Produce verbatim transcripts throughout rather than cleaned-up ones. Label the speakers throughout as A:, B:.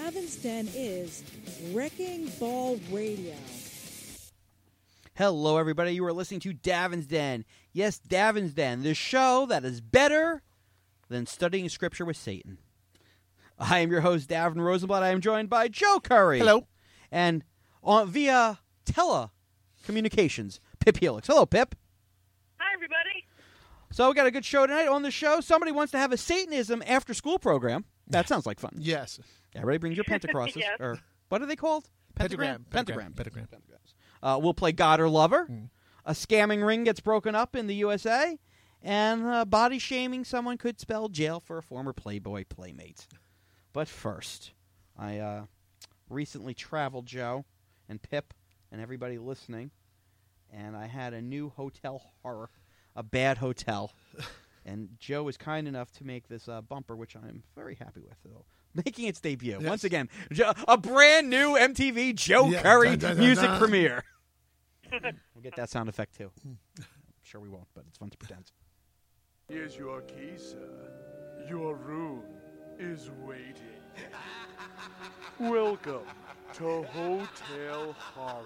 A: Davin's Den is Wrecking Ball Radio.
B: Hello, everybody. You are listening to Davin's Den. Yes, Davin's Den, the show that is better than studying Scripture with Satan. I am your host, Davin Rosenblatt. I am joined by Joe Curry.
C: Hello.
B: And on via telecommunications, Pip Helix. Hello, Pip.
D: Hi, everybody.
B: So we got a good show tonight. On the show, somebody wants to have a Satanism after-school program. That sounds like fun.
C: Yes.
B: Everybody brings your pentacrosses.
D: Yes.
B: Or what are they called?
C: Pentagram.
B: Pentagram.
C: Pentagram.
B: Pentagrams. Uh, we'll play God or Lover.
C: Mm.
B: A scamming ring gets broken up in the U S A. And uh, body shaming someone could spell jail for a former Playboy playmate. But first, I uh, recently traveled, Joe and Pip and everybody listening, and I had a new hotel horror, a bad hotel. And Joe was kind enough to make this uh, bumper, which I'm very happy with, though. Making its debut.
C: Yes.
B: Once again, Jo- a brand new M T V Joe
C: Yeah.
B: Curry
C: Dun, dun, dun,
B: music
C: dun.
B: premiere. We'll get that sound effect, too. I'm sure we won't, but it's fun to pretend.
E: Here's your key, sir. Your room is waiting. Welcome to Hotel Horrors.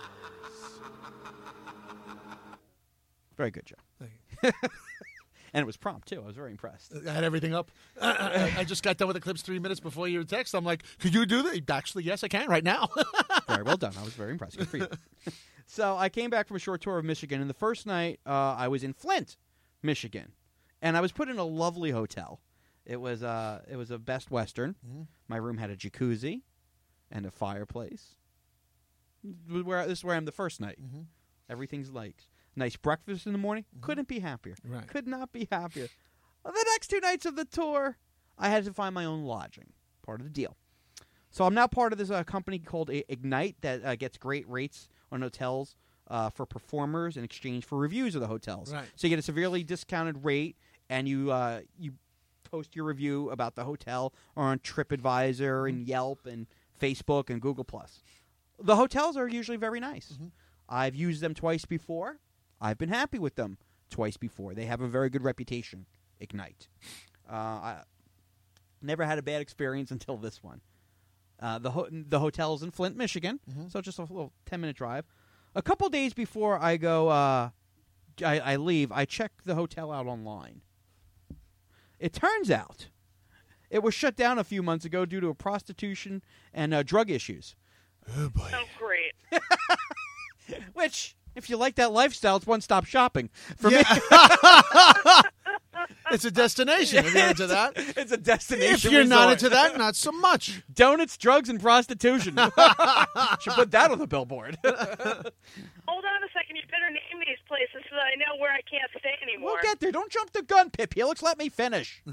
B: Very good, Joe.
C: Thank you.
B: And it was prompt, too. I was very impressed.
C: I had everything up. I, I just got done with the clips three minutes before your text. I'm like, could you do that? Actually, yes, I can right now.
B: Very well done. I was very impressed. Good for you. So I came back from a short tour of Michigan, and the first night uh, I was in Flint, Michigan, and I was put in a lovely hotel. It was uh, it was a Best Western.
C: Mhm.
B: My room had a jacuzzi and a fireplace. This is where, this is where I'm the first night.
C: Mhm.
B: Everything's like nice breakfast in the morning.
C: Mhm.
B: Couldn't be happier.
C: Right.
B: Could not be happier. Well, the next two nights of the tour, I had to find my own lodging. Part of the deal. So I'm now part of this uh, company called I- Ignite that uh, gets great rates on hotels uh, for performers in exchange for reviews of the hotels.
C: Right.
B: So you get a severely discounted rate, and you uh, you post your review about the hotel or on TripAdvisor and Yelp and Facebook and Google Plus. The hotels are usually very nice.
C: Mhm.
B: I've used them twice before. I've been happy with them twice before. They have a very good reputation, Ignite. Uh, I never had a bad experience until this one. Uh, the ho- the hotel's in Flint, Michigan,
C: Mhm.
B: so just a little ten-minute drive. A couple days before I go, uh, I, I leave, I check the hotel out online. It turns out it was shut down a few months ago due to a prostitution and uh, drug issues.
C: Oh, boy.
D: Oh, great.
B: Which, if you like that lifestyle, it's one-stop shopping. For me,
C: It's a destination. If you're into that.
B: it's a destination
C: If you're not
B: resort.
C: into that, not so much.
B: Donuts, drugs, and prostitution. Should put that on the billboard.
D: Hold on a second. You better name these places so that I know where I can't stay anymore.
B: We'll get there. Don't jump the gun, Pip Helix. Let me finish.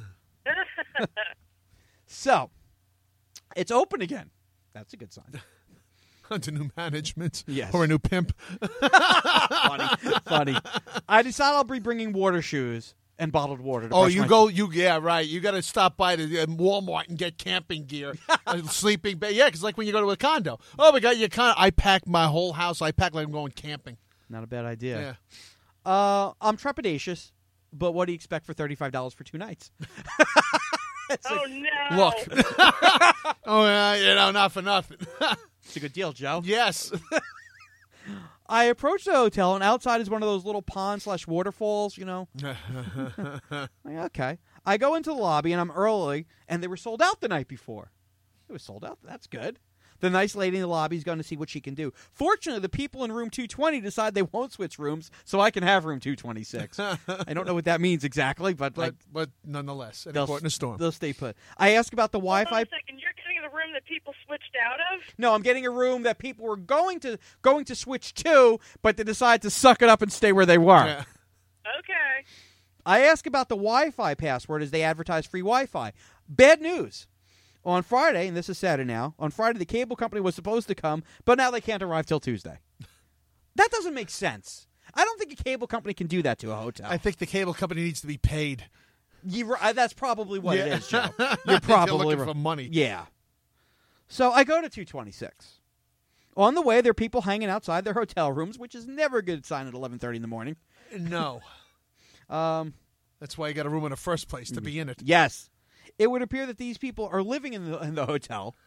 B: So, it's open again. That's a good sign.
C: Under new management.
B: Yes.
C: Or a new pimp.
B: Funny. Funny. I decided I'll be bringing water shoes and bottled water. To
C: Oh,
B: brush
C: you
B: my-
C: go, you yeah, right. You got to stop by the uh, Walmart and get camping gear, uh, sleeping bag. Yeah, because like when you go to a condo. Oh, we got your condo. I pack my whole house. I pack like I'm going camping.
B: Not a bad idea.
C: Yeah.
B: Uh, I'm trepidatious, but what do you expect for thirty-five dollars for two nights? It's
D: Oh,
B: like-
D: no.
C: Look. Oh, yeah, you know, not for nothing.
B: It's a good deal, Joe.
C: Yes.
B: I approached the hotel, and outside is one of those little pond slash waterfalls, you know. Like, okay. I go into the lobby, and I'm early, and they were sold out the night before. It was sold out. That's good. The nice lady in the lobby is going to see what she can do. Fortunately, the people in room two twenty decide they won't switch rooms, so I can have room two twenty-six. I don't know what that means exactly, but,
C: but
B: like,
C: but nonetheless, an
B: they'll,
C: important storm.
B: they'll stay put. I ask about the
D: Hold on
B: Wi-Fi.
D: a second. You're getting the room that people switched out of?
B: No, I'm getting a room that people were going to going to switch to, but they decide to suck it up and stay where they were.
C: Yeah.
D: Okay.
B: I ask about the Wi-Fi password as they advertise free Wi-Fi. Bad news. On Friday, and this is Saturday now, on Friday the cable company was supposed to come, but now they can't arrive till Tuesday. That doesn't make sense. I don't think a cable company can do that to a hotel.
C: I think the cable company needs to be paid.
B: You, uh, that's probably what
C: Yeah.
B: it is, Joe.
C: I
B: You're
C: think
B: probably
C: they're looking
B: right.
C: for money.
B: Yeah. So I go to two twenty-six. On the way, there are people hanging outside their hotel rooms, which is never a good sign at eleven thirty in the morning.
C: No.
B: Um,
C: That's why you got a room in the first place, to be in it.
B: yes. It would appear that these people are living in the in the hotel.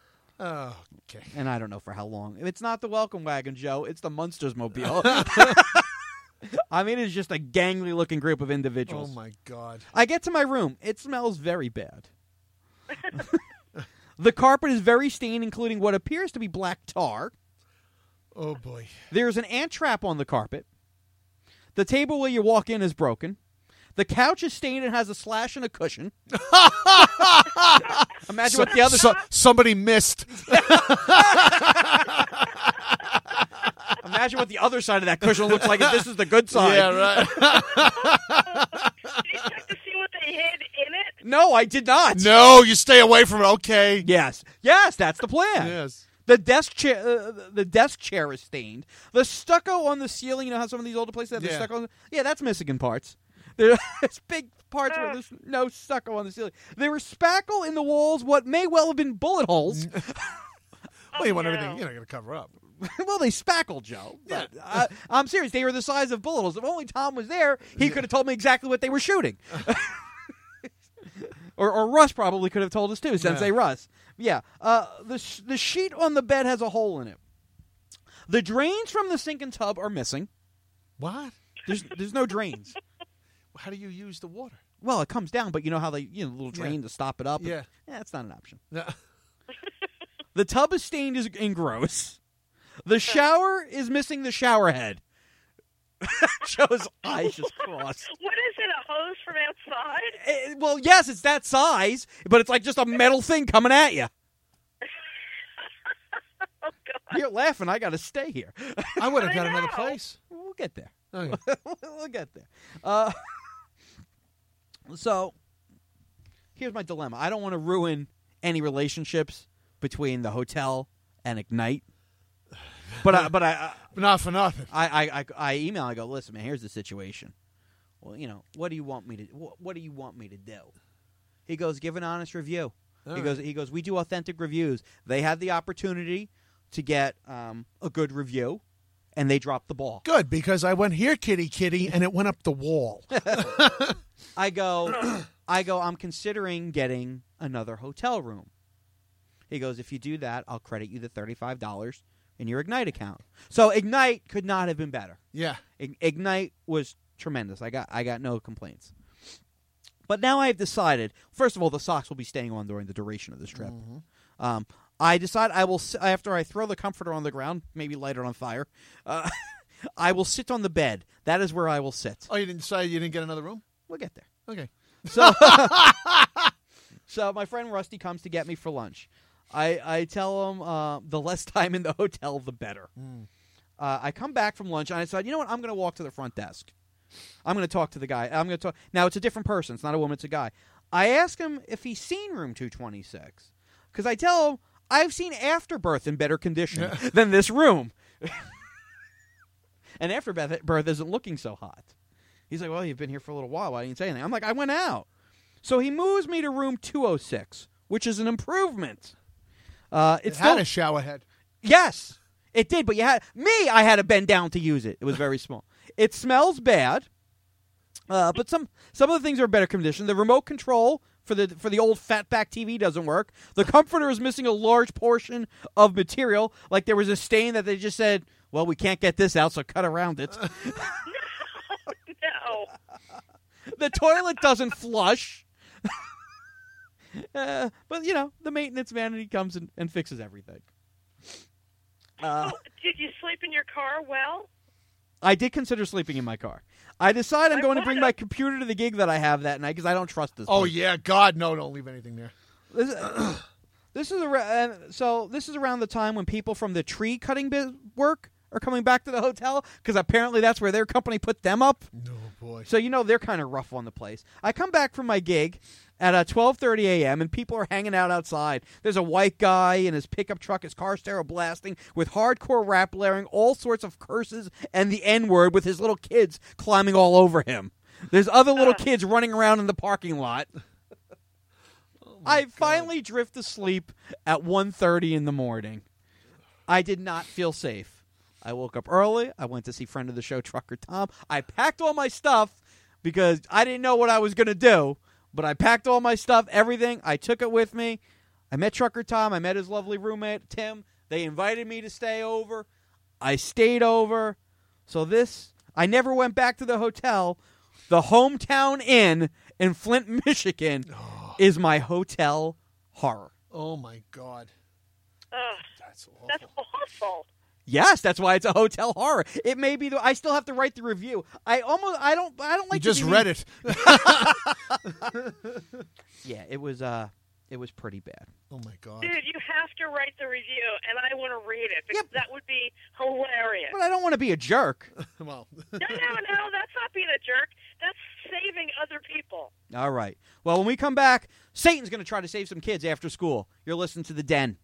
C: Oh, okay.
B: And I don't know for how long. It's not the welcome wagon, Joe. It's the Munsters Mobile. I mean, it's just a gangly-looking group of individuals.
C: Oh, my God.
B: I get to my room. It smells very bad. The carpet is very stained, including what appears to be black tar.
C: Oh, boy.
B: There's an ant trap on the carpet. The table where you walk in is broken. The couch is stained and has a slash and a cushion. Imagine
C: So-
B: what the other
C: so- somebody missed.
B: Imagine what the other side of that cushion looks like if this is the good side.
C: Yeah, right.
D: Did you check to see what they hid in it?
B: No, I did not.
C: No, you stay away from it. Okay.
B: Yes. Yes, that's the plan.
C: Yes.
B: The desk chair, uh, the desk chair is stained. The stucco on the ceiling. You know how some of these older places have the
C: Yeah.
B: stucco. On the, yeah, that's missing in parts. There's big parts where there's no stucco on the ceiling. There was spackle in the walls. What may well have been bullet holes.
C: Well, you want
D: no.
C: everything, you're not going to cover up.
B: Well, they spackled, Joe. But, uh, I'm serious. They were the size of bullet holes. If only Tom was there, he could have told me exactly what they were shooting. or, or Russ probably could have told us too, Sensei
C: Yeah.
B: Russ. Yeah. Uh, the sh- the sheet on the bed has a hole in it. The drains from the sink and tub are missing.
C: What?
B: There's there's no drains.
C: How do you use the water?
B: Well, it comes down, but you know how they you know little drain
C: Yeah.
B: to stop it up.
C: Yeah.
B: Yeah, that's not an option.
C: No.
B: The tub is stained as- and gross. The shower is missing the shower head. Joe's eyes just crossed.
D: What is it, a hose from outside?
B: Eh, well, yes, it's that size, but it's like just a metal thing coming at you.
D: Oh, God.
B: You're laughing. I got to stay here.
C: I would have
D: I
C: got another
D: know.
C: place.
B: We'll get there.
C: Okay.
B: We'll get there. Uh, so, here's my dilemma. I don't want to ruin any relationships between the hotel and Ignite. But I, but I,
C: Not for nothing.
B: I, I, I, I email. I go, listen, man. Here's the situation. Well, you know, what do you want me to? What, what do you want me to do? He goes, give an honest review.
C: All
B: he
C: right.
B: goes, he goes. We do authentic reviews. They had the opportunity to get um, a good review, and they dropped the ball.
C: Good, because I went here, kitty, kitty, and it went up the wall.
B: I go, I go. I'm considering getting another hotel room. He goes, if you do that, I'll credit you the thirty-five dollars in your Ignite account. So Ignite could not have been better.
C: Yeah.
B: Ig- Ignite was tremendous. I got, I got no complaints. But now I've decided. First of all, the socks will be staying on during the duration of this trip. Um, I decide I will s- after I throw the comforter on the ground, maybe light it on fire. Uh, I will sit on the bed. That is where I will sit.
C: Oh, you didn't say you didn't get another room?
B: We'll get there.
C: Okay.
B: So, so my friend Rusty comes to get me for lunch. I, I tell him uh, the less time in the hotel, the better. Uh, I come back from lunch, and I decide, you know what? I'm going to walk to the front desk. I'm going to talk to the guy. I'm going to talk. Now, it's a different person. It's not a woman. It's a guy. I ask him if he's seen room two twenty-six. Because I tell him, I've seen Afterbirth in better condition than this room. And Afterbirth isn't looking so hot. He's like, well, you've been here for a little while. Why didn't you say anything? I'm like, I went out. So he moves me to room two oh six, which is an improvement. Uh,
C: It
B: it's
C: had
B: still,
C: a shower head.
B: yes, it did. But you had me. I had to bend down to use it. It was very small. It smells bad, uh, but some some of the things are in better condition. The remote control for the for the old fatback T V doesn't work. The comforter is missing a large portion of material. Like there was a stain that they just said, "Well, we can't get this out, so cut around it."
D: No.
B: The toilet doesn't flush. uh, but, you know, the maintenance man, he comes and, and fixes everything. Uh,
D: Oh, did you sleep in your car well?
B: I did consider sleeping in my car. I decide I'm
D: I
B: going to bring
D: would've.
B: my computer to the gig that I have that night because I don't trust this
C: Oh,
B: place.
C: yeah. God, no, don't leave anything there.
B: This, is- this is around, so this is around the time when people from the tree cutting biz- work are coming back to the hotel because apparently that's where their company put them up.
C: No, boy.
B: So, you know, they're kind of rough on the place. I come back from my gig at uh, twelve thirty a.m., and people are hanging out outside. There's a white guy in his pickup truck, his car stereo blasting, with hardcore rap blaring, all sorts of curses, and the N-word with his little kids climbing all over him. There's other little kids running around in the parking lot. I finally drift to sleep at one thirty in the morning. I did not feel safe. I woke up early. I went to see friend of the show, Trucker Tom. I packed all my stuff because I didn't know what I was going to do, but I packed all my stuff, everything. I took it with me. I met Trucker Tom. I met his lovely roommate, Tim. They invited me to stay over. I stayed over. So this, I never went back to the hotel. The Hometown Inn in Flint, Michigan is my hotel horror.
C: Oh, my God.
D: Ugh,
C: That's awful.
D: that's awful.
B: Yes, that's why it's a hotel horror. It may be. The, I still have to write the review. I almost. I don't. I don't like.
C: You
B: to
C: just
B: be-
C: read it.
B: Yeah, it was. Uh, it was pretty bad.
C: Oh, my God.
D: Dude, you have to write the review, and I want to read it because
B: Yep.
D: that would be hilarious.
B: But I don't want to be a jerk.
C: Well,
D: No, no, no, that's not being a jerk. That's saving other people.
B: All right. Well, when we come back, Satan's going to try to save some kids after school. You're listening to The Den.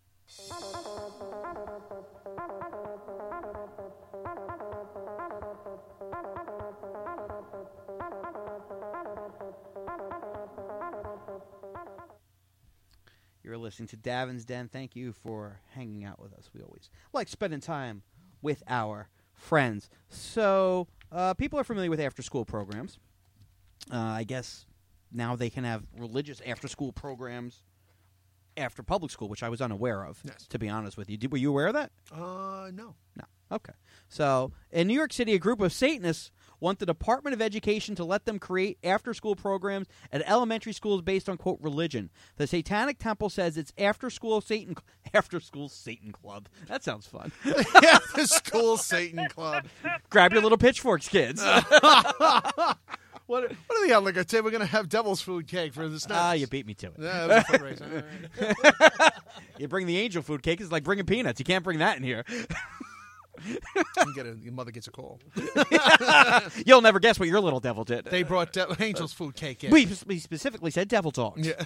B: You're listening to Davin's Den. Thank you for hanging out with us. We always like spending time with our friends. So, uh, people are familiar with after-school programs. Uh, I guess now they can have religious after-school programs after public school, which I was unaware of,
C: Yes.
B: to be honest with you. Did, were you aware of that?
C: uh, no.
B: No. Okay. So, in New York City, a group of Satanists want the Department of Education to let them create after-school programs at elementary schools based on, quote, religion. The Satanic Temple says it's after-school Satan after-school Satan Club. That sounds fun.
C: Yeah, the school Satan club.
B: Grab your little pitchforks, kids.
C: What, what do they have? Like, I say we're going to have devil's food cake for the snacks.
B: Ah, you beat me to it.
C: Yeah, that was a fundraiser. All right.
B: You bring the angel food cake. It's like bringing peanuts. You can't bring that in here.
C: You get a, your mother gets a call.
B: You'll never guess what your little devil did.
C: They brought de- Angel's food cake in.
B: we, we specifically said devil talk.
C: Yeah.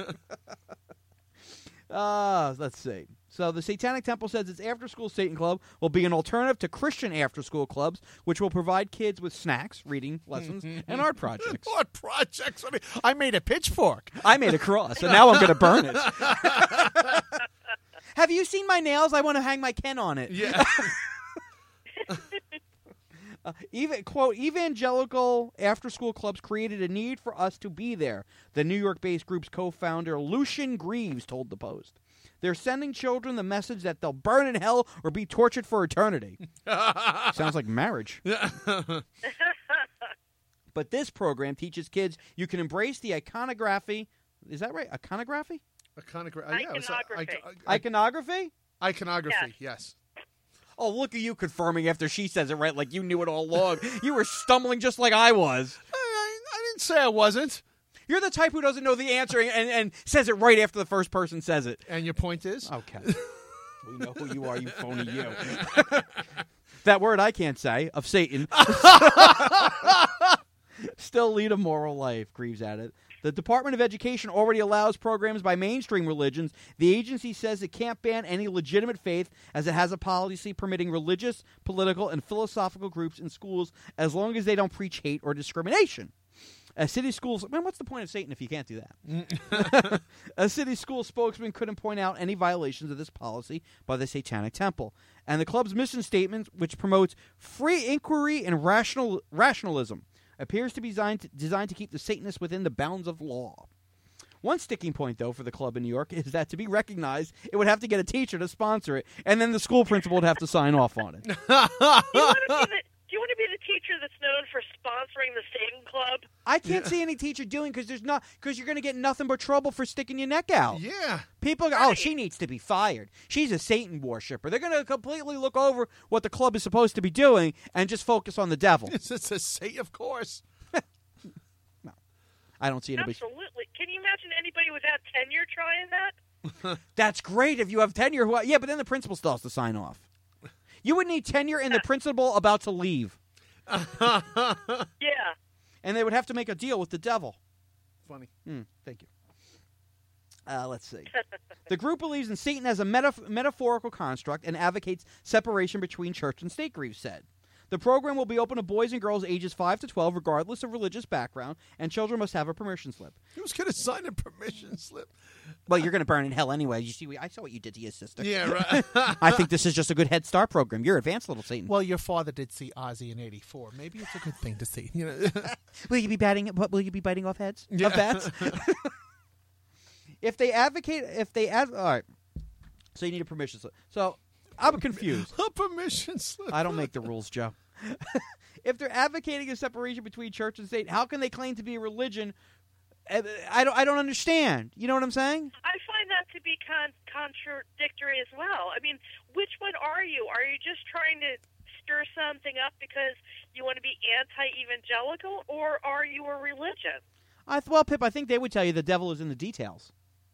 B: Uh, let's see. So the Satanic Temple says its after-school Satan Club will be an alternative to Christian after-school clubs, which will provide kids with snacks, reading lessons, and art projects.
C: What projects? I, mean, I made a pitchfork.
B: I made a cross, and now I'm going to burn it. Have you seen my nails? I want to hang my Ken on it.
C: Yeah.
B: Uh, even quote evangelical after-school clubs created a need for us to be there. The New York-based group's co-founder Lucian Greaves told the Post. They're sending children the message that they'll burn in hell or be tortured for eternity. Sounds like marriage. But this program teaches kids you can embrace the iconography. Is that right? Iconography?
C: Iconogra- uh, yeah, it was, uh,
D: Iconography.
C: I- I-
B: Iconography?
C: iconography, yes.
B: Oh, look at you confirming after she says it right, like you knew it all along. You were stumbling just like I was.
C: I, I, I didn't say I wasn't.
B: You're the type who doesn't know the answer and, and, and says it right after the first person says it.
C: And your point is?
B: Okay. We know who you are, you phony you. That word I can't say, of Satan. Still lead a moral life, Greaves added. The Department of Education already allows programs by mainstream religions. The agency says it can't ban any legitimate faith as it has a policy permitting religious, political, and philosophical groups in schools as long as they don't preach hate or discrimination. A city schools, man, what's the point of Satan if you can't do that? A city school spokesman couldn't point out any violations of this policy by the Satanic Temple. And the club's mission statement, which promotes free inquiry and rational rationalism, appears to be designed to, designed to keep the Satanists within the bounds of law. One sticking point, though, for the club in New York is that to be recognized, it would have to get a teacher to sponsor it, and then the school principal would have to sign off on it.
D: Do you want to be the, do you want to be the teacher that's known for sponsoring the Satan Club?
B: I can't see any teacher doing because there's not because you're going to get nothing but trouble for sticking your neck out.
C: Yeah.
B: People go, oh, she needs to be fired. She's a Satan worshiper. They're going to completely look over what the club is supposed to be doing and just focus on the devil.
C: It's, it's a say, of course.
B: I don't see anybody.
D: Absolutely. Can you imagine anybody without tenure trying that?
B: That's great if you have tenure. Who, yeah, but then the principal still has to sign off. You would need tenure and the principal about to leave.
D: Yeah.
B: And they would have to make a deal with the devil.
C: Funny.
B: Hmm, thank you. Uh, let's see. The group believes in Satan as a metaf- metaphorical construct and advocates separation between church and state, Greaves said. The program will be open to boys and girls ages five to twelve, regardless of religious background, and children must have a permission slip.
C: Who's going to sign a permission slip?
B: Well, you're going to burn in hell anyway. You see, I saw what you did to your sister.
C: Yeah, right.
B: I think this is just a good Head Start program. You're advanced, little Satan.
C: Well, your father did see Ozzy in eighty-four. Maybe it's a good thing to see. You know.
B: Will you be batting? What will you be biting off heads?
C: Yeah.
B: Of bats? if they advocate, if they ad, all right. So you need a permission slip. So I'm confused.
C: A permission slip.
B: I don't make the rules, Joe. If they're advocating a separation between church and state, how can they claim to be a religion? I don't. I don't understand. You know what I'm saying?
D: I find that to be con- contradictory as well. I mean, which one are you? Are you just trying to stir something up because you want to be anti-evangelical, or are you a religion?
B: I th- well, Pip, I think they would tell you the devil is in the details.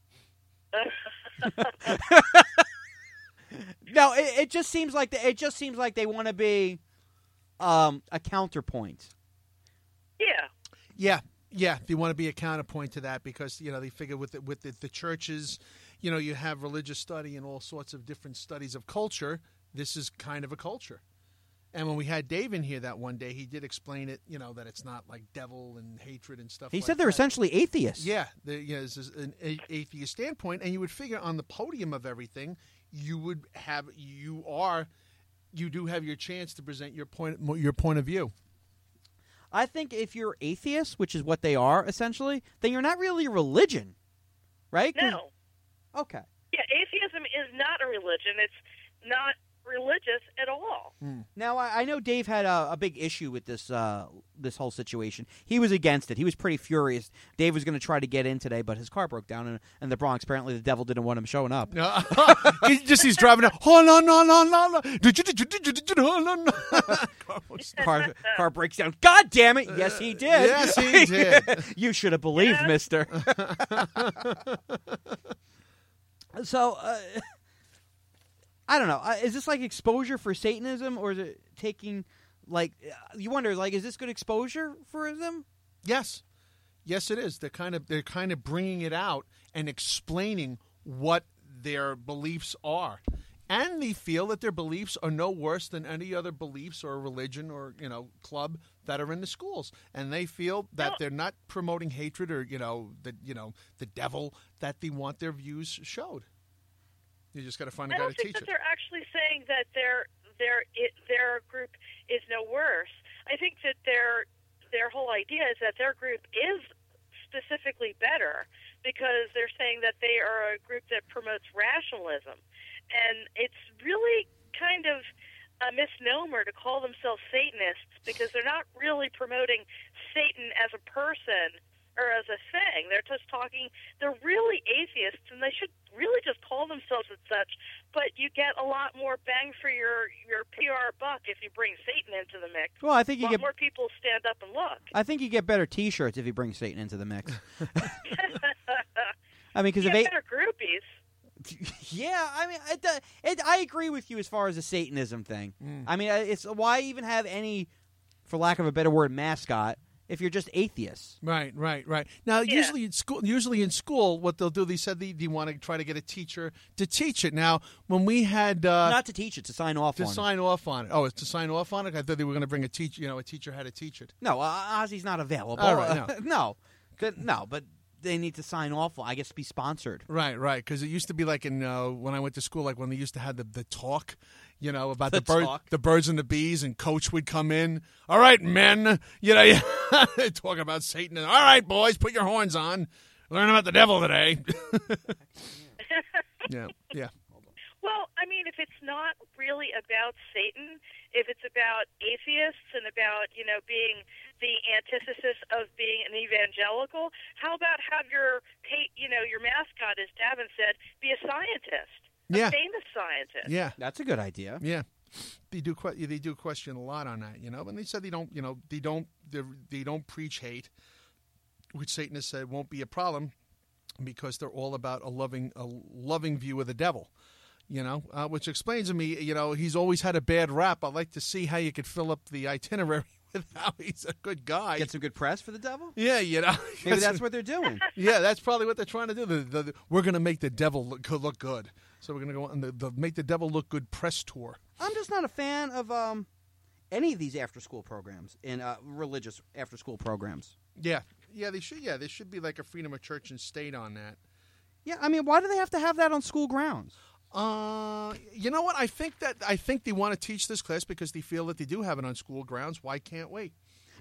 B: No, it, it just seems like the, it just seems like they want to be um, a counterpoint.
D: Yeah.
C: Yeah, yeah. They want to be a counterpoint to that because you know they figure with the, with the, the churches, you know, you have religious study and all sorts of different studies of culture. This is kind of a culture. And when we had Dave in here that one day, he did explain it. You know that it's not like devil and hatred and stuff.
B: He
C: like
B: said they're
C: that.
B: essentially atheists.
C: Yeah, the, you know, this is an a- atheist standpoint, and you would figure on the podium of everything, you would have you are, you do have your chance to present your point your point of view.
B: I think if you're atheist, which is what they are essentially, then you're not really a religion, right? 'Cause-
D: No.
B: Okay.
D: Yeah, atheism is not a religion. It's not religious at all.
B: Now I, I know Dave had a, a big issue with this uh, this whole situation. He was against it. He was pretty furious. Dave was going to try to get in today, but his car broke down in, in the Bronx. Apparently, the devil didn't want him showing up.
C: No, he just he's driving. Out, oh no no no no no! Did you did you did you did you no no no?
B: car car breaks down. God damn it! Yes, he did.
C: Yes, he did.
B: You should have believed,
D: Yeah.
B: Mister. So. Uh, I don't know. Uh, is this like exposure for Satanism, or is it taking, like, uh, you wonder, like, is this good exposure for them?
C: Yes, yes, it is. They're kind of they're kind of bringing it out and explaining what their beliefs are, and they feel that their beliefs are no worse than any other beliefs or religion or you know club that are in the schools, and they feel that
D: No.
C: they're not promoting hatred or you know the you know the devil, that they want their views showed. You just got to find a
D: I
C: guy
D: don't
C: to
D: think
C: teach
D: that
C: it.
D: they're actually saying that their their it, their group is no worse. I think that their their whole idea is that their group is specifically better because they're saying that they are a group that promotes rationalism, and it's really kind of a misnomer to call themselves Satanists because they're not really promoting Satan as a person or as a thing. They're just talking, they're really atheists, and they should really just call themselves as such, but you get a lot more bang for your, your P R buck if you bring Satan into the mix.
B: Well, I think
D: A
B: you
D: lot
B: get.
D: more people stand up and look.
B: I think you get better T-shirts if you bring Satan into the mix. I mean, because
D: You
B: if
D: get
B: eight,
D: better groupies.
B: yeah, I mean, it, uh, it, I agree with you as far as the Satanism thing.
C: Mm.
B: I mean, uh, it's why even have any, for lack of a better word, mascot if you're just atheists.
C: Right, right, right. Now,
D: Yeah.
C: usually in school, usually in school, what they'll do, they said they, they want to try to get a teacher to teach it. Now, when we had uh,
B: Not to teach it, to sign off
C: to
B: on it.
C: sign off on it, oh, it's to sign off on it. I thought they were going to bring a teacher. You know, a teacher had to teach it.
B: No, uh, Ozzy's not available.
C: All right,
B: Uh, no, Good- no, but they need to sign off. I guess be sponsored.
C: Right, right. Because it used to be like in uh, when I went to school, like when they used to have the, the talk, you know, about the,
B: The
C: bird,
B: talk.
C: the birds and the bees, and Coach would come in. All right, men, you know, talk about Satan. All right, boys, put your horns on. Learn about the devil today. yeah, yeah.
D: Well, I mean, if it's not really about Satan, if it's about atheists and about, you know, being the antithesis of being an evangelical, how about have your, pa- you know, your mascot, as Davin said, be a scientist, a
C: Yeah.
D: famous scientist?
C: Yeah.
B: That's a good idea.
C: Yeah, they do. Que- they do question a lot on that, you know. And they said they don't, you know, they don't, they, they don't preach hate, which Satanists said won't be a problem because they're all about a loving, a loving view of the devil, you know. Uh, which explains to me, you know, he's always had a bad rap. I'd like to see how you could fill up the itinerary with how he's a good guy.
B: Get some good press for the devil.
C: yeah, you know.
B: Maybe that's what they're doing.
C: Yeah, that's probably what they're trying to do. The, the, the- we're going to make the devil look, look good. So we're going to go on the, the make the devil look good press tour.
B: I'm just not a fan of um, any of these after-school programs and uh, religious after-school programs.
C: Yeah, yeah, they should. Yeah, there should be like a freedom of church and state on that.
B: Yeah, I mean, why do they have to have that on school grounds?
C: Uh, you know what? I think that I think they want to teach this class because they feel that they do have it on school grounds. Why can't we?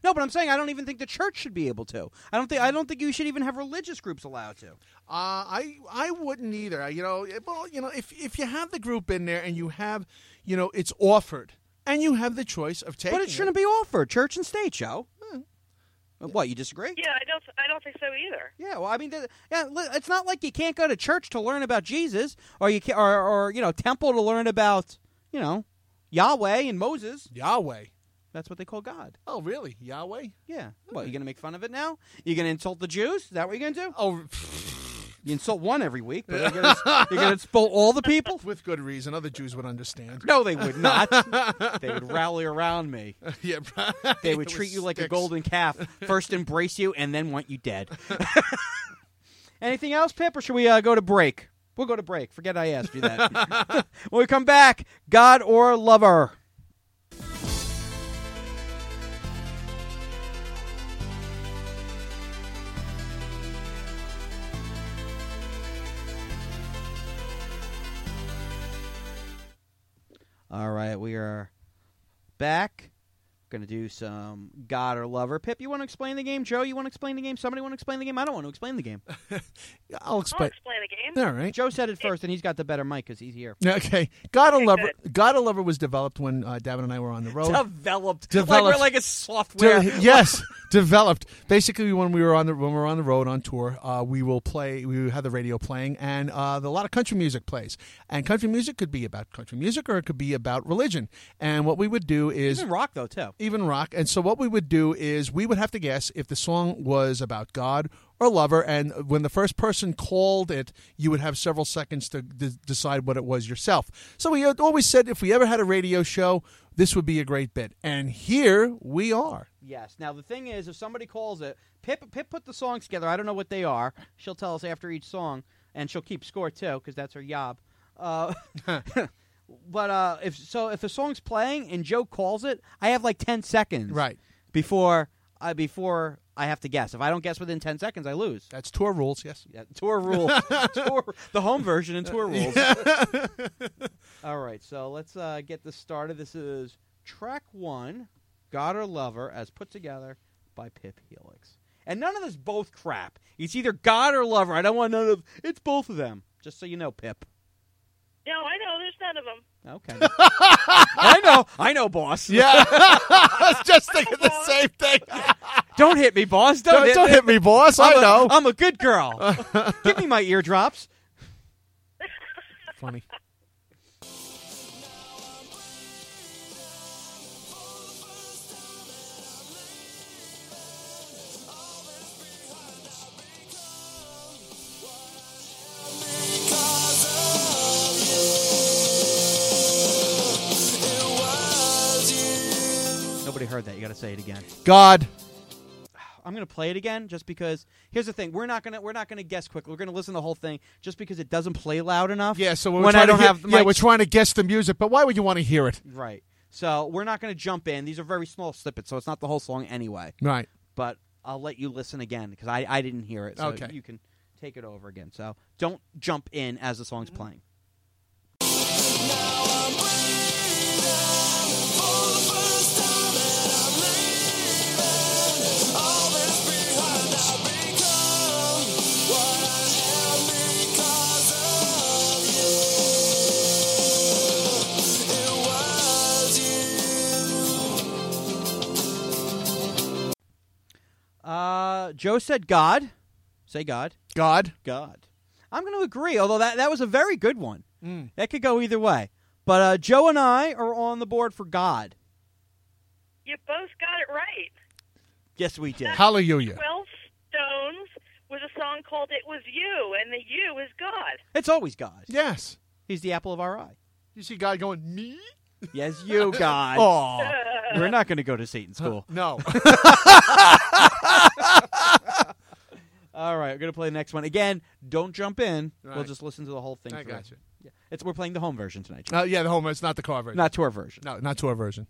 B: No, but I'm saying I don't even think the church should be able to. I don't think I don't think you should even have religious groups allowed to.
C: Uh, I I wouldn't either. You know, well, you know, if if you have the group in there and you have, you know, it's offered and you have the choice of taking
B: But it shouldn't be offered, church and state, Joe. Hmm. What, you disagree?
D: Yeah, I don't. I don't think so either.
B: Yeah, well, I mean, th- yeah, li- it's not like you can't go to church to learn about Jesus, or you can, or, or you know, temple to learn about, you know, Yahweh and Moses.
C: Yahweh.
B: That's what they call God.
C: Oh, really? Yahweh?
B: Yeah. What, you gonna make fun of it now? You gonna insult the Jews? Is that what you're gonna do?
C: Oh,
B: You insult one every week, but you're gonna, you're gonna insult all the people?
C: with good reason. Other Jews would understand.
B: No, they would not. They would rally around me.
C: Yeah,
B: They would treat you like a golden calf. First embrace you, and then want you dead. Anything else, Pip, or should we uh, go to break? We'll go to break. Forget I asked you that. When we come back, God or lover? All right, we are back. Going to do some God or Lover. Pip, you want to explain the game? Joe, you want to explain the game? Somebody want to explain the game? I don't want to explain the game.
C: I'll
D: I'll
C: explain.
D: explain the game.
C: All right.
B: Joe said it first, and he's got the better mic because he's here.
C: Okay. God or
D: Okay,
C: Lover.
D: good.
C: God or Lover was developed when uh, Davin and I were on the road.
B: Developed.
C: Developed.
B: Like we're like a software.
C: De- yes, developed. Basically, when we were on the when we were on the road on tour, uh, we will play. We have the radio playing, and uh, a lot of country music plays. And country music could be about country music, or it could be about religion. And what we would do is
B: Even rock, though, too.
C: even rock. And so what we would do is we would have to guess if the song was about God or lover. And when the first person called it, you would have several seconds to d- decide what it was yourself. So we had always said if we ever had a radio show, this would be a great bit. And here we are.
B: Yes. Now, the thing is, if somebody calls it, Pip, Pip put the songs together. I don't know what they are. She'll tell us after each song, and she'll keep score, too, because that's her job. Uh, but uh, if so, if a song's playing and Joe calls it, I have like ten seconds.
C: Right.
B: Before I before I have to guess. If I don't guess within ten seconds, I lose.
C: That's tour rules, yes.
B: Yeah, tour rules. tour, the home version and tour rules. All right, so let's uh, get this started. This is track one, God or Lover, as put together by Pip Helix. And none of this both crap. It's either God or Lover. I don't want none of. It's both of them. Just so you know, Pip.
D: No, I know. There's none of them.
B: Okay. I know. I know, boss.
C: Yeah. I was just thinking the same thing.
B: Don't hit me, boss. Don't,
C: Don't,
B: hit,
C: don't
B: me.
C: hit me, boss.
B: I'm
C: I
B: a-
C: know.
B: I'm a good girl. Give me my eardrops.
C: Funny.
B: Nobody heard that. You got to say it again.
C: God.
B: I'm going to play it again just because. Here's the thing: we're not going to we're not going to guess quickly. We're going to listen to the whole thing just because it doesn't play loud enough.
C: Yeah, so we're
B: when
C: trying
B: I don't
C: to hear,
B: have the
C: yeah,
B: mic-
C: we're trying to guess the music, but why would you want to hear it?
B: Right. So we're not going to jump in. These are very small snippets, so it's not the whole song anyway.
C: Right.
B: But I'll let you listen again because I, I didn't hear it. So
C: Okay.
B: you can take it over again. So don't jump in as the song's playing. Uh, Joe said God. Say God.
C: God.
B: God. I'm going to agree, although that, that was a very good one.
C: Mm.
B: That could go either way. But uh, Joe and I are on the board for God.
D: You both got it right.
B: Yes, we did.
C: Hallelujah.
D: Twelve Stones with a song called "It Was You," and the "You" is God.
B: It's always God.
C: Yes.
B: He's the apple of our eye.
C: You see God going, me?
B: Yes, you, God.
C: Oh.
B: We're not going to go to Satan school.
C: No.
B: All right, we're going to play the next one. Again, don't jump in. We'll
C: Right.
B: just listen to the whole thing.
C: I
B: through.
C: got you.
B: Yeah. It's, we're playing the home version tonight, Joe.
C: Uh, yeah, the home. It's not the car version.
B: Not tour version.
C: No, not tour version.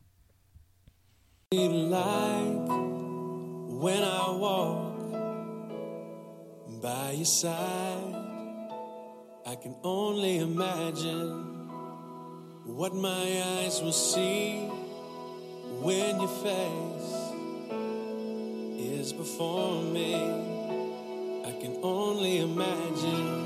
F: Like when I walk by your side, I can only imagine what my eyes will see when your face is before me. I can only imagine.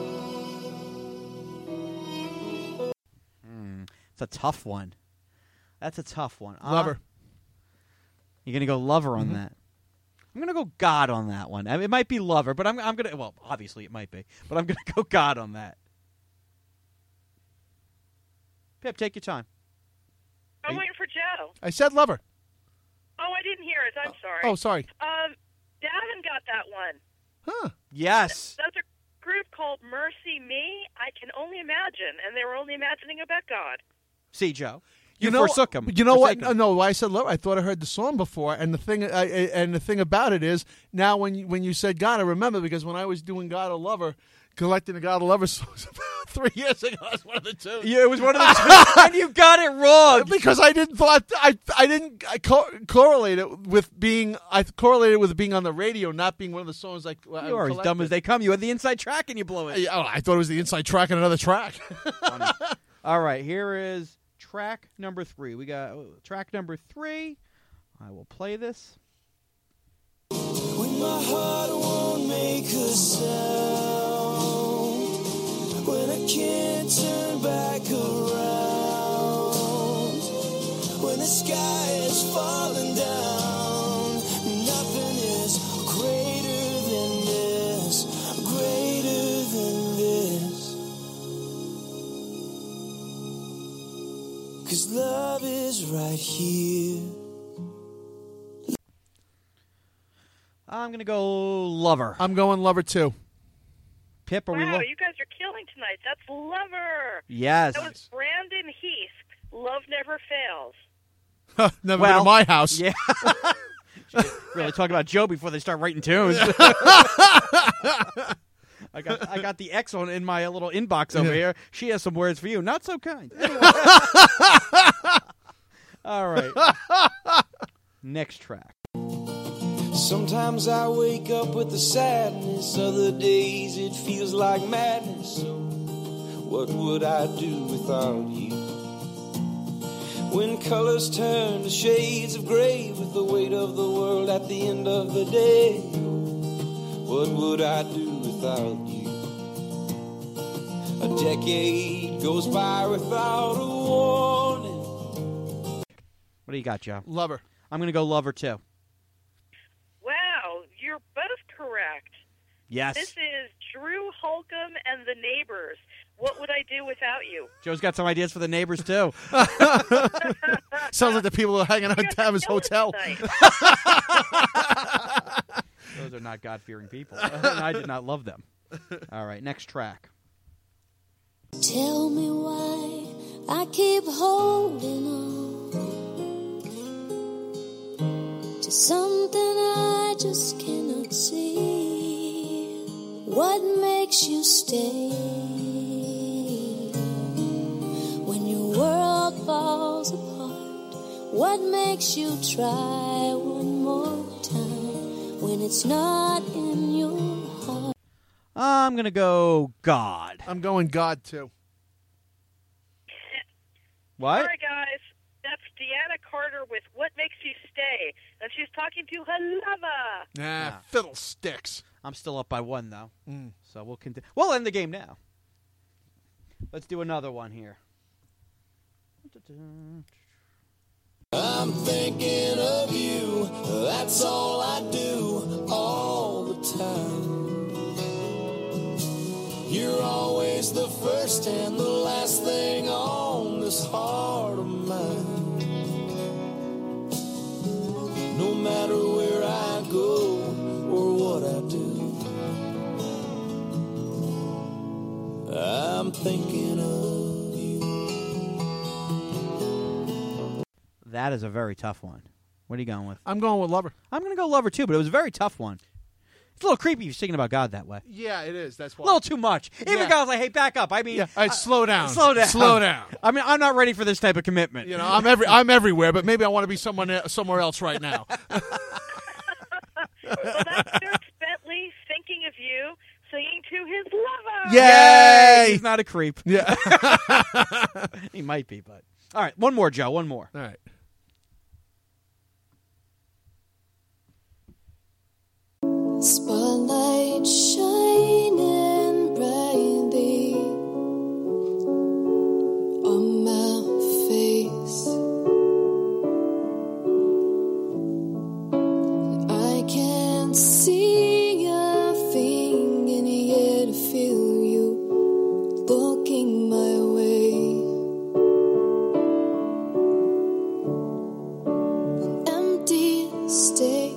B: Hmm, it's a tough one. That's a tough one. Uh,
C: Lover.
B: You're gonna go Lover on
C: Mm-hmm.
B: that. I'm gonna go God on that one. I mean, it might be Lover, but I'm I'm gonna well, obviously it might be, but I'm gonna go God on that. Pip, take your time.
D: I'm
B: you-
D: waiting for Joe.
C: I said Lover.
D: Oh, I didn't hear it. I'm sorry.
C: Oh, sorry.
D: Um, Davin got that one.
C: Huh.
B: Yes.
D: That's a group called Mercy Me. I can only imagine, and they were only imagining about God.
B: See, Joe, you,
C: know,
B: forsook him.
C: You know what?
B: Forsaken.
C: No, no. Why I said Lover? I thought I heard the song before, and the thing, I, I, and the thing about it is, now when you, when you said God, I remember because when I was doing God or Lover, collecting the God or Lover songs about three years ago, I was one of the two.
B: Yeah, it was one of the two, and you got it wrong.
C: Because I didn't thought I I didn't I co- correlate it with being I correlated it with being on the radio, not being one of the songs like I
B: You are as dumb as they come. You had the inside track, and you blow it.
C: Oh, I thought it was the inside track on another track.
B: All right, here is track number three. We got uh, track number three. I will play this.
F: When my heart won't make a sound, when I can't turn back around, when the sky is falling down, nothing is greater than this, greater than this. 'Cause love is right here.
B: I'm gonna go Lover.
C: I'm going Lover too.
B: Pip, are we?
D: Wow,
B: Lo-
D: you guys are killing tonight. That's Lover.
B: yes.
D: That was Brandon Heath. Love never fails.
C: Never
B: Well,
C: been to my house.
B: Yeah. Really talk about Joe before they start writing tunes. I got I got the X on in my little inbox over
C: Yeah.
B: here. She has some words for you. Not so kind. Anyway. All right. Next track.
F: Sometimes I wake up with the sadness, other days it feels like madness. So what would I do without you? When colors turn to shades of gray with the weight of the world at the end of the day, what would I do without you? A decade goes by without a warning.
B: What do you got, Joe?
C: Lover.
B: I'm going to go Lover too.
D: Wow, you're both correct.
B: Yes.
D: This is Drew Holcomb and the Neighbors. What would I do without you?
B: Joe's got some ideas for the neighbors too.
C: Sounds like the people who are hanging out
D: You
C: at
D: guys are
C: his
D: killing
C: hotel.
D: tonight.
B: Those are not God-fearing people. And I did not love them. All right, next track.
G: Tell me why I keep holding on to something I just cannot see. What makes you stay when your world falls apart? What makes you try one more time when it's not in your heart?
B: I'm going to go God.
C: I'm going God too.
B: What?
D: All right, guys. That's Deanna Carter with What Makes You Stay. And she's talking to her lover.
C: Nah,
B: Yeah.
C: fiddlesticks.
B: I'm still up by one, though.
C: Mm.
B: So we'll continue. We'll end the game now. Let's do another one here.
F: I'm thinking of you, that's all I do all the time. You're always the first and the last thing on this heart of mine. No matter where I go or what I do, I'm thinking of you.
B: That is a very tough one. What are you going with?
C: I'm going with Lover.
B: I'm going to go Lover, too, but it was a very tough one. It's a little creepy if you're singing about God that way.
C: Yeah, it is. That's
B: A
C: why.
B: little too much. Even
C: Yeah.
B: God's like, hey, back up. I mean,
C: Yeah. All right,
B: uh,
C: slow down.
B: slow down.
C: Slow down.
B: I mean, I'm not ready for this type of commitment.
C: You know, I'm every I'm everywhere, but maybe I want to be someone e- somewhere else right now.
D: Well, that's Dirk Bentley thinking of you, singing to his lover.
C: Yay!
B: He's not a creep.
C: Yeah.
B: He might be, but. All right, one more, Joe. One more.
C: All right.
G: Spotlight shining brightly on my face. I can't see a thing, and yet I feel you looking my way. An empty stage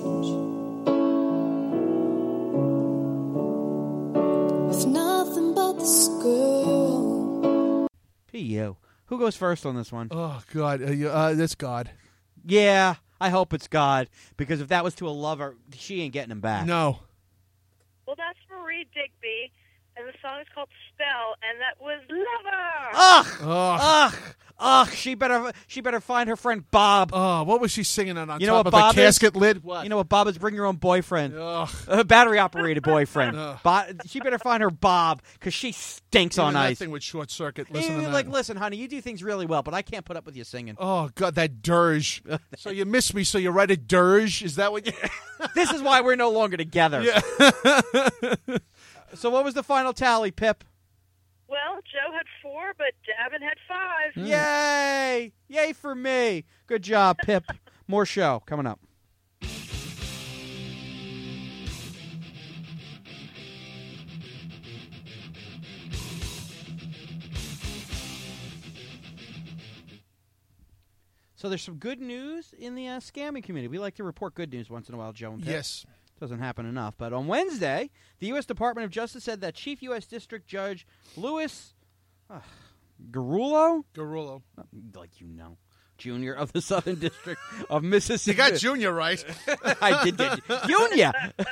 G: with nothing but this girl.
B: P U. Who goes first on this one?
C: Oh God, uh, you- uh, that's God.
B: Yeah, I hope it's God, because if that was to a lover, she ain't getting him back.
C: No.
D: Well, that's Marie Digby, and the song is called Spell, and that was Lover.
B: Ugh!
C: Oh,
B: Ugh! Ugh! She better she better find her friend Bob.
C: oh, what was she singing on, on
B: You know
C: top
B: what
C: of
B: Bob
C: a
B: is?
C: casket lid? What?
B: You know what Bob is? Bring your own boyfriend.
C: Ugh.
B: A battery operated boyfriend.
C: Ugh.
B: Bo- she better find her Bob, because she stinks
C: Even
B: on
C: that
B: ice.
C: thing would short circuit. Listen
B: Eh,
C: to that.
B: like, listen, honey, you do things really well, but I can't put up with you singing.
C: Oh God, that dirge. So you miss me, so you write a dirge? Is that what you?
B: This is why we're no longer together.
C: Yeah.
B: So what was the final tally, Pip?
D: Well, Joe had four, but Davin had five.
B: Yay! Yay for me. Good job, Pip. More show coming up. So there's some good news in the uh, scamming community. We like to report good news once in a while, Joe and Pip.
C: Yes.
B: Doesn't happen enough. But on Wednesday, the U S Department of Justice said that Chief U S District Judge Louis uh, Garullo,
C: Garullo.
B: like you know, Junior of the Southern District of Mississippi.
C: You got Junior right.
B: I did get Junior.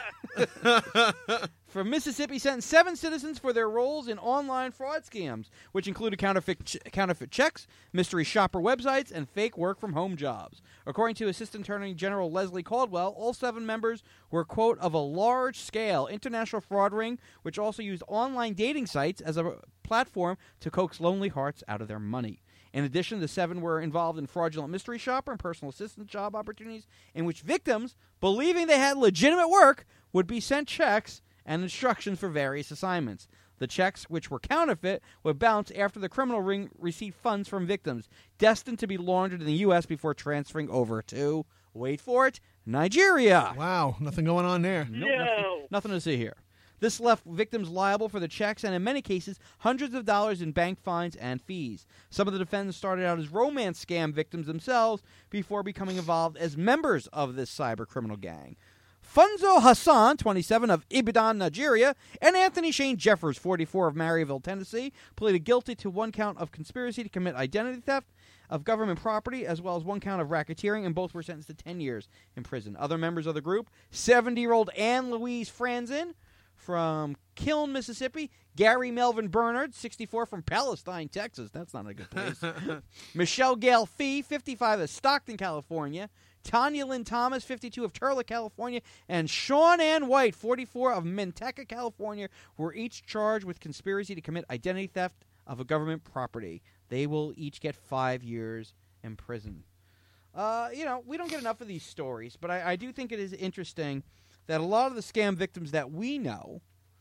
B: From Mississippi sentenced seven citizens for their roles in online fraud scams, which included counterfeit, ch- counterfeit checks, mystery shopper websites, and fake work-from-home jobs. According to Assistant Attorney General Leslie Caldwell, all seven members were, quote, of a large-scale international fraud ring, which also used online dating sites as a platform to coax lonely hearts out of their money. In addition, the seven were involved in fraudulent mystery shopper and personal assistant job opportunities in which victims, believing they had legitimate work, would be sent checks and instructions for various assignments. The checks, which were counterfeit, would bounce after the criminal ring received funds from victims, destined to be laundered in the U S before transferring over to, wait for it, Nigeria.
C: Wow, nothing going on there.
B: Nope,
D: No.
B: nothing, nothing to see here. This left victims liable for the checks and, in many cases, hundreds of dollars in bank fines and fees. Some of the defendants started out as romance scam victims themselves before becoming involved as members of this cyber criminal gang. Funzo Hassan, twenty-seven, of Ibadan, Nigeria, and Anthony Shane Jeffers, forty-four, of Maryville, Tennessee, pleaded guilty to one count of conspiracy to commit identity theft of government property, as well as one count of racketeering, and both were sentenced to ten years in prison. Other members of the group, seventy-year-old Ann Louise Franzen from Kiln, Mississippi, Gary Melvin Bernard, sixty-four, from Palestine, Texas. That's not a good place. Michelle Gail Fee, fifty-five, of Stockton, California, Tanya Lynn Thomas, fifty-two, of Turlock, California, and Sean Ann White, forty-four, of Manteca, California, were each charged with conspiracy to commit identity theft of a government property. They will each get five years in prison. Uh, you know, we don't get enough of these stories, but I, I do think it is interesting that a lot of the scam victims that we know,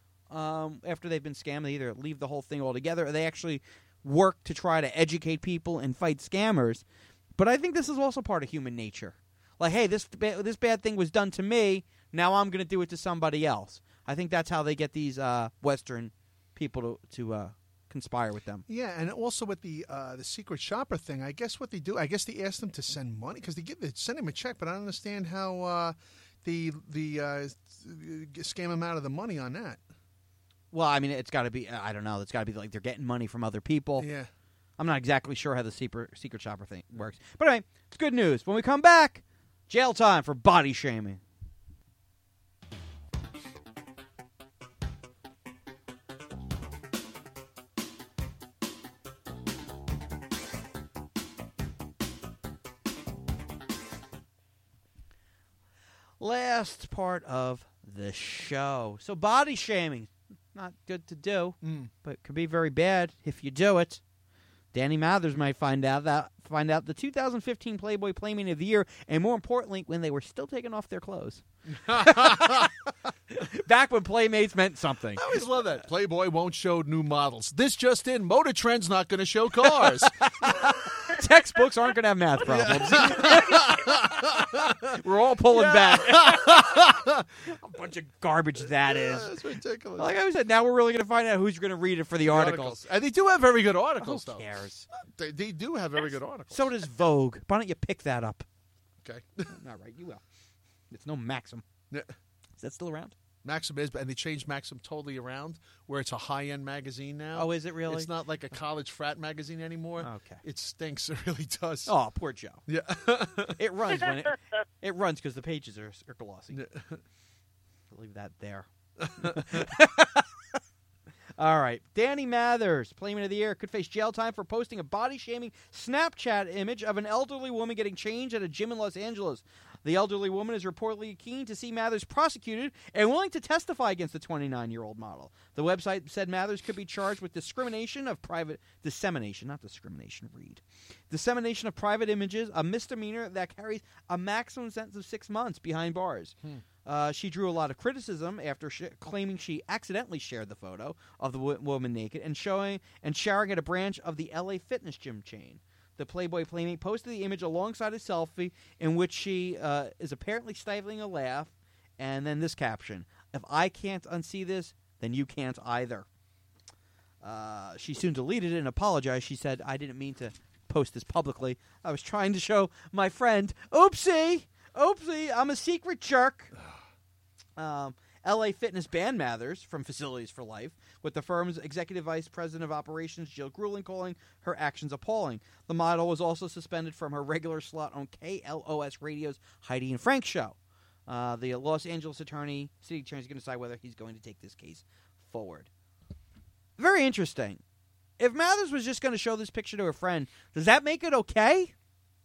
B: um, after they've been scammed, they either leave the whole thing altogether or they actually work to try to educate people and fight scammers. But I think this is also part of human nature. Like, hey, this ba- this bad thing was done to me, now I'm going to do it to somebody else. I think that's how they get these uh, Western people to, to uh, conspire with them.
C: Yeah, and also with the uh, the secret shopper thing, I guess what they do, I guess they ask them to send money because they give they send him a check, but I don't understand how uh, the the uh, scam them out of the money on that.
B: Well, I mean, it's got to be, I don't know, it's got to be like they're getting money from other people.
C: Yeah.
B: I'm not exactly sure how the secret, secret shopper thing works. But anyway, it's good news. When we come back, jail time for body shaming. Last part of the show. So body shaming, not good to do,
C: Mm.
B: but could be very bad if you do it. Danny Mathers might find out that find out the two thousand fifteen Playboy Playmate of the Year, and more importantly, when they were still taking off their clothes. Back when Playmates meant something.
C: I always love that. Playboy won't show new models. This just in, Motor Trend's not going to show cars.
B: Textbooks aren't going to have math problems. We're all pulling
C: Yeah.
B: back. A bunch of garbage that is.
C: Yeah, that's ridiculous.
B: Like I said, now we're really going to find out who's going to read it for the,
C: The
B: articles.
C: And they do have very good articles,
B: Who
C: though.
B: cares?
C: They, they do have very good articles.
B: So does Vogue. Why don't you pick that up?
C: Okay.
B: Not right. You will. It's no Maxim.
C: Yeah.
B: Is that still around?
C: Maxim is, and they changed Maxim totally around, where it's a high-end magazine now.
B: Oh, is it really?
C: It's not like a college frat magazine ananymore.
B: Okay.
C: It stinks. It really does.
B: Oh, poor Joe.
C: Yeah.
B: It runs when it it runs because the pages are, are glossy.
C: Yeah.
B: I'll leave that there. All right. Danny Mathers, Playmate of the Year, could face jail time for posting a body-shaming Snapchat image of an elderly woman getting changed at a gym in Los Angeles. The elderly woman is reportedly keen to see Mathers prosecuted and willing to testify against the twenty-nine-year-old model. The website said Mathers could be charged with discrimination of private dissemination, not discrimination, read. Dissemination of private images, a misdemeanor that carries a maximum sentence of six months behind bars. Hmm. Uh, she drew a lot of criticism after sh- claiming she accidentally shared the photo of the w- woman naked and showing and showering at a branch of the L A fitness gym chain. The Playboy Playmate posted the image alongside a selfie in which she uh, is apparently stifling a laugh, and then this caption: "If I can't unsee this, then you can't either." Uh, she soon deleted it and apologized. She said, "I didn't mean to post this publicly. I was trying to show my friend. Oopsie, oopsie, I'm a secret jerk." Um, L A Fitness banned Mathers from Facilities for Life, with the firm's executive vice president of operations, Jill Grulin, calling her actions appalling. The model was also suspended from her regular slot on K L O S Radio's Heidi and Frank show. Uh, the Los Angeles attorney, city attorney, is going to decide whether he's going to take this case forward. Very interesting. If Mathers was just going to show this picture to a friend, does that make it okay?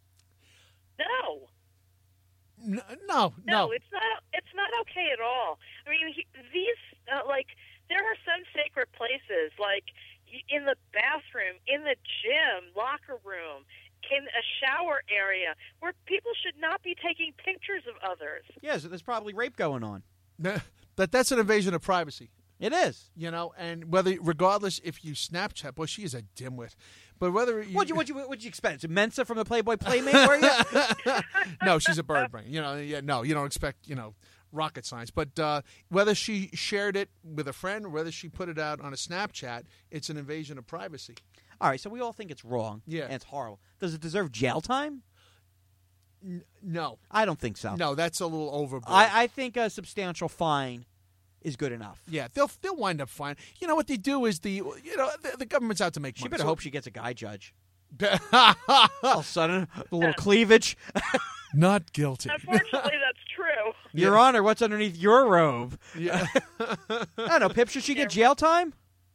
D: No.
C: No, no,
D: No, it's not. It's not okay at all. I mean, he, these uh, like there are some sacred places, like y- in the bathroom, in the gym, locker room, in a shower area, where people should not be taking pictures of others.
B: Yes, there's probably rape going on.
C: But that's an invasion of privacy.
B: It is.
C: You know, and whether, regardless if you Snapchat, boy, she is a dimwit. But whether you,
B: What'd you, what'd you, what'd you expect? Is it Mensa from the Playboy Playmate, were you?
C: No, she's a bird brain. You know, yeah, no, you don't expect, you know, rocket science. But uh, whether she shared it with a friend or whether she put it out on a Snapchat, it's an invasion of privacy.
B: All right, so we all think it's wrong.
C: Yeah.
B: And it's horrible. Does it deserve jail time?
C: N- no.
B: I don't think so.
C: No, that's a little overboard.
B: I, I think a substantial fine is good enough.
C: Yeah, they'll they'll wind up fine. You know what they do is the you know the, the government's out to make
B: She
C: money.
B: better
C: So-
B: hope she gets a guy judge. All of a sudden, the little cleavage.
C: Not guilty.
D: Unfortunately, that's true.
B: Your Honor, what's underneath your robe?
C: Yeah.
B: I don't know, Pip, should she get jail time?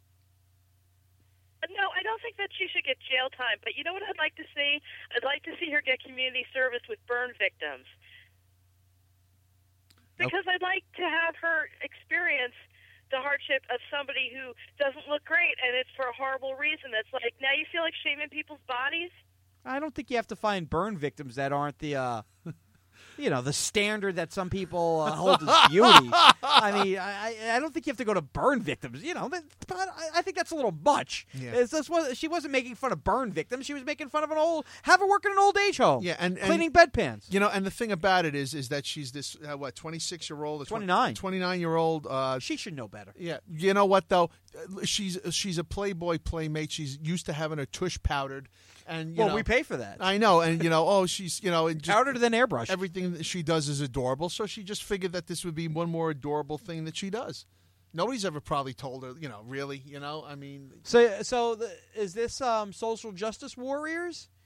D: No, I don't think that she should get jail time. But you know what I'd like to see? I'd like to see her get community service with burn victims. Because I'd like to have her experience the hardship of somebody who doesn't look great, and it's for a horrible reason. That's like, now you feel like shaming people's bodies?
B: I don't think you have to find burn victims that aren't the, uh, you know, the standard that some people uh, hold as beauty. I mean, I, I don't think you have to go to burn victims. You know, that, but I, I think that's a little much.
C: Yeah.
B: It's, this was, she wasn't making fun of burn victims. She was making fun of an old, have her work in an old age home.
C: Yeah, and, and
B: cleaning bedpans.
C: You know, and the thing about it is, is that she's this uh, what twenty-six year old,
B: twenty-nine,
C: twenty-nine year old. Uh,
B: she should know better.
C: Yeah, you know what though? She's she's a Playboy playmate. She's used to having her tush powdered, and you
B: well,
C: know,
B: we pay for that.
C: I know, and you know, oh, she's you know, and just,
B: powdered than airbrush.
C: Everything that she does is adorable. So she just figured that this would be one more adorable thing that she does. Nobody's ever probably told her, you know, really, you know, I mean.
B: So, so the, is this um, social justice warriors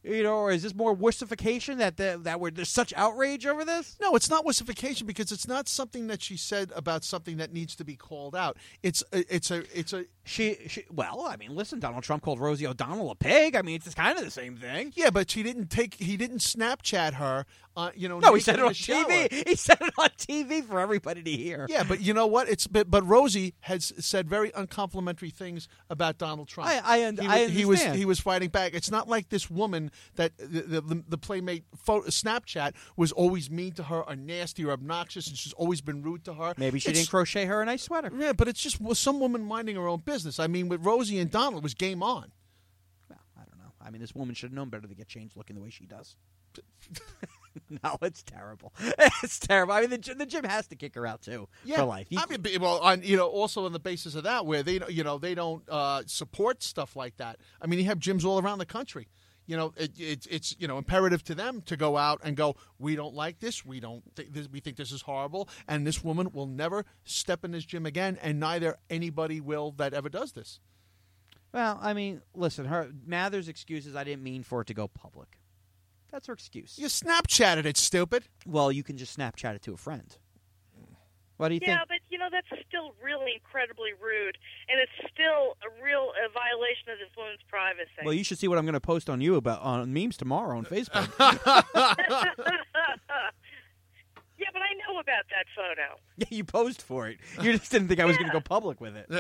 B: You know, or is this more wussification that the, that we're, there's such outrage over this?
C: No, it's not wussification because it's not something that she said about something that needs to be called out. It's a, it's a it's a
B: She, she well, I mean, listen, Donald Trump called Rosie O'Donnell a pig. I mean, it's kind of the same thing.
C: yeah, but she didn't take he didn't Snapchat her. Uh, you know,
B: No, he
C: naked
B: said it
C: in
B: on
C: the
B: T
C: shower.
B: V. He said it on T V for everybody to hear.
C: Yeah, but you know what? It's but, but Rosie has said very uncomplimentary things about Donald Trump.
B: I- I un-
C: he,
B: I
C: wa- he was
B: understand.
C: he was fighting back. It's not like this woman that the the, the Playmate photo, Snapchat was always mean to her or nasty or obnoxious, and she's always been rude to her.
B: Maybe she
C: It's-
B: didn't crochet her a nice sweater.
C: Yeah, but it's just well, some woman minding her own business. I mean, with Rosie and Donald, it was game on.
B: Well, I don't know. I mean, this woman should have known better to get changed looking the way she does. No, it's terrible. It's terrible. I mean, the, gy- the gym has to kick her out too
C: Yeah,
B: for life. You-
C: I mean, be- well, on you know, also on the basis of that, where they, you know, they don't uh, support stuff like that. I mean, you have gyms all around the country. You know, it, it, it's you know imperative to them to go out and go. We don't like this. We don't. Th- this, we think this is horrible. And this woman will never step in this gym again. And neither anybody will that ever does this.
B: well, I mean, listen. Her Mather's excuse is I didn't mean for it to go public. That's her excuse.
C: You Snapchatted it, stupid.
B: Well, you can just Snapchat it to a friend. What do you
D: Yeah,
B: think?
D: but you know that's still really incredibly rude, and it's still a real a violation of this woman's privacy.
B: Well, you should see what I'm going to post on you about on memes tomorrow on Facebook.
D: Yeah, but I know about that photo.
B: Yeah, you posed for it. You just didn't think I was going to go public with it.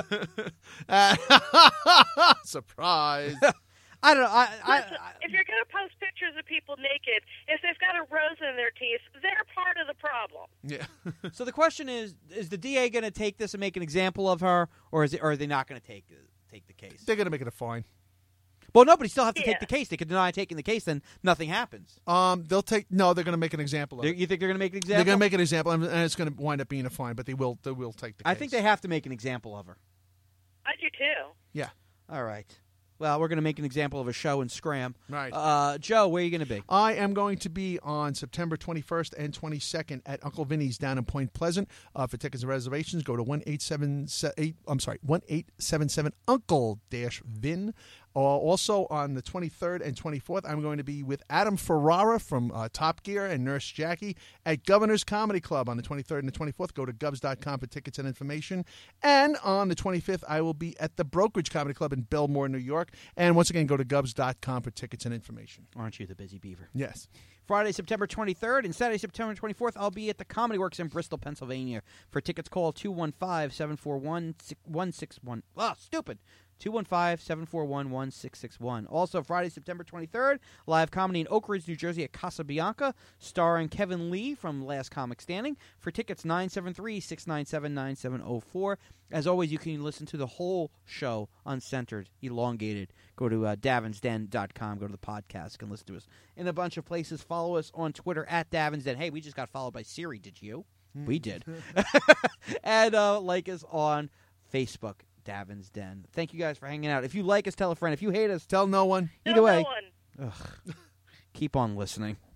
C: Surprise.
B: I don't know. I, I,
D: Listen, if you're going to post pictures of people naked, if they've got a rose in their teeth, they're part of the problem.
C: Yeah.
B: so the question is: is the D A going to take this and make an example of her, or is it? Or are they not going to take take the case?
C: They're gonna make it a fine.
B: Well, no, but he still have to
D: Yeah.
B: take the case. They could deny taking the case, then nothing happens.
C: Um, they'll take no. They're gonna make an example of
B: They-
C: it.
B: You think they're going to make an example?
C: They're gonna make an example, and and it's gonna wind up being a fine. But they will. They will take the.
B: I
C: case.
B: think they have to make an example of her.
D: I do too.
C: Yeah.
B: All right. Well, we're going to make an example of a show in Scram.
C: Right.
B: Uh, Joe, where are you going to be?
C: I am going to be on September twenty-first and twenty-second at Uncle Vinny's down in Point Pleasant. Uh, for tickets and reservations, go to one eight seven eight. I'm sorry, one eight seven seven Uncle Dash Vin. Uh, also on the twenty-third and twenty-fourth, I'm going to be with Adam Ferrara from uh, Top Gear and Nurse Jackie at Governor's Comedy Club on the twenty-third and the twenty-fourth. Go to govs dot com for tickets and information. And on the twenty-fifth, I will be at the Brokerage Comedy Club in Belmore, New York. And once again, go to govs dot com for tickets and information.
B: Aren't you the busy beaver?
C: Yes.
B: Friday, September twenty-third, and Saturday, September twenty-fourth, I'll be at the Comedy Works in Bristol, Pennsylvania. For tickets, call two one five, seven four one, one six one. Ah, stupid. two one five, seven four one, one six six one. Also, Friday, September twenty-third, live comedy in Oak Ridge, New Jersey at Casa Bianca, starring Kevin Lee from Last Comic Standing. For tickets, nine seven three, six nine seven, nine seven zero four. As always, you can listen to the whole show uncensored, elongated. Go to uh, davins den dot com. Go to the podcast. You can listen to us in a bunch of places. Follow us on Twitter at Davinsden. Hey, we just got followed by Siri. Did you? We did. And uh, like us on Facebook, Davin's Den. Thank you guys for hanging out. If you like us, tell a friend. If you hate us,
C: Tell no one.
B: either
D: No,
B: way,
D: no one.
B: keep on listening.